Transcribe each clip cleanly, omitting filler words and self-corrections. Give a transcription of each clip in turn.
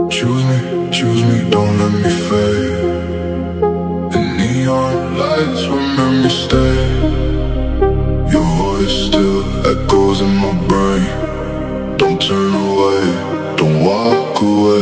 Choose me, don't let me fade. The neon lights will make me stay. Your voice still echoes in my brain. Don't turn away, don't walk away.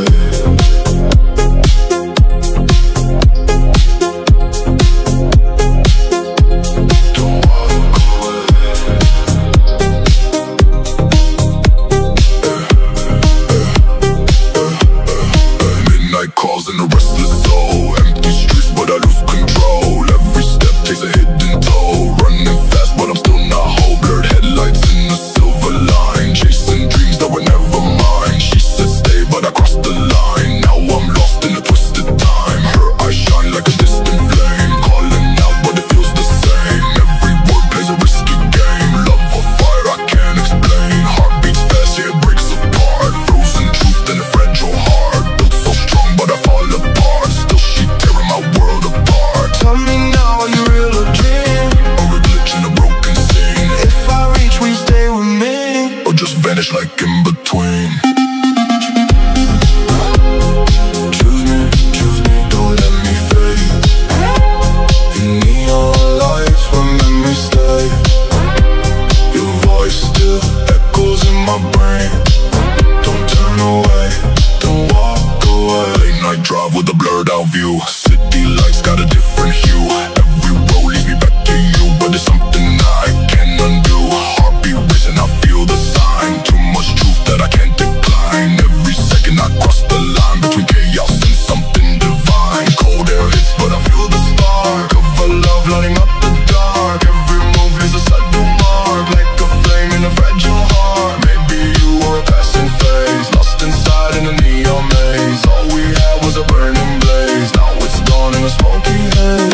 Calls in a restless soul. Empty streets but I lose control. Every step takes a hidden toll. Running fast but I'm still not whole. Blurred headlights in a silver line. Chasing dreams that were never mine. She said stay but I crossed the line. Now I'm lost in a twisted time. Her eyes shine like a distant flame. Calling out but it feels the same. Every word plays a risky game. Love or fire I can't explain. Heart beats fast, yeah it breaks apart. Frozen truth in a fragile heart. Built so strong but I fall apart. Still she tearing my world apart. Tell me now, are you real or dream? Or a glitch in a broken scene. If I reach, will you stay with me? Or just vanish like in between. Choose me, don't let me fade. The neon lights will make me stay. Your voice still echoes in my brain. Don't turn away, don't walk away. Late night drive with a blurred out view. City lights got a different hue. Every road leads me back to you, but there's something I can't undo. Heartbeat racing, I feel the sign. Too much truth that I can't decline. Every second I cross the line between chaos and something divine. Cold air hits, but I feel the spark of a love lighting up the dark. Every move is a sudden mark, like a flame in a fragile heart. Maybe you were a passing phase, lost inside in a neon maze. All we had was a burning blaze. Now it's gone in a smoky haze.